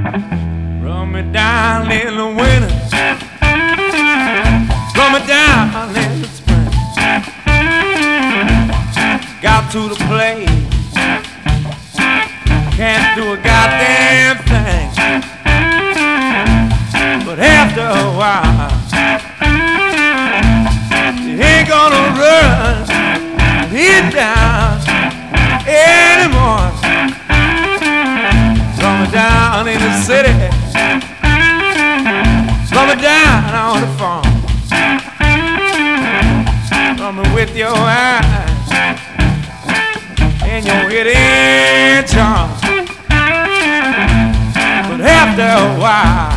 Run me down in the winter, run me down in the spring. Got to the place, can't do a goddamn thing. But after a while, you ain't gonna run me down anymore. Run me down in the city, run me down on the farm. Run me with your eyes and your hidden charm. But after a while,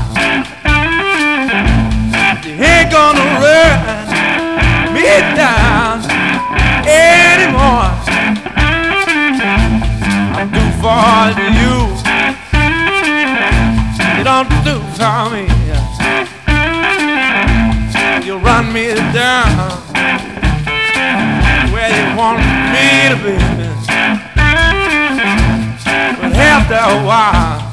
you ain't gonna run me down anymore. I do for you, you don't do for me. You run me down where you want me to be. But after a while,